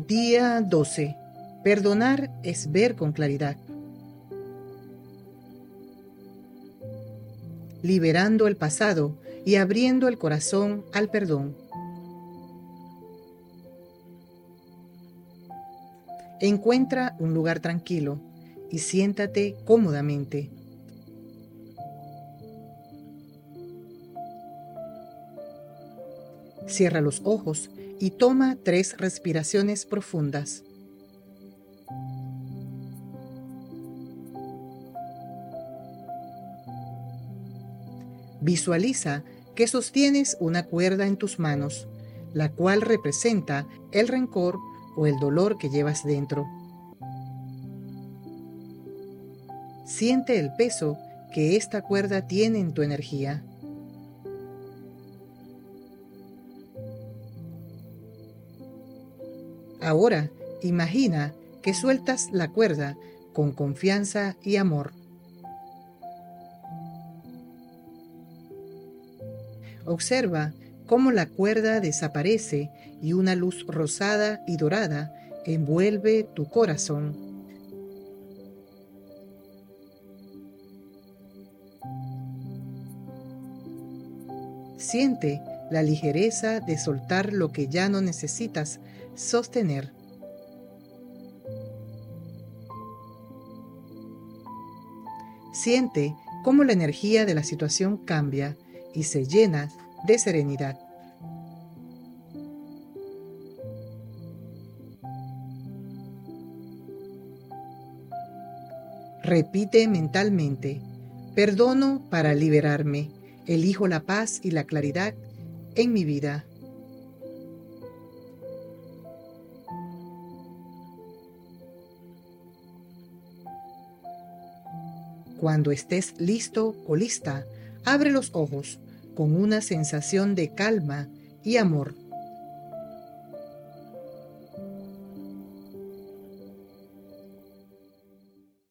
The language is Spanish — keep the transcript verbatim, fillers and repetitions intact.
Día doce. Perdonar es ver con claridad. Liberando el pasado y abriendo el corazón al perdón. Encuentra un lugar tranquilo y siéntate cómodamente. Cierra los ojos y toma tres respiraciones profundas. Visualiza que sostienes una cuerda en tus manos, la cual representa el rencor o el dolor que llevas dentro. Siente el peso que esta cuerda tiene en tu energía. Ahora, imagina que sueltas la cuerda con confianza y amor. Observa cómo la cuerda desaparece y una luz rosada y dorada envuelve tu corazón. Siente la ligereza de soltar lo que ya no necesitas sostener. Siente cómo la energía de la situación cambia y se llena de serenidad. Repite mentalmente: perdono para liberarme, elijo la paz y la claridad en mi vida. Cuando estés listo o lista, abre los ojos con una sensación de calma y amor.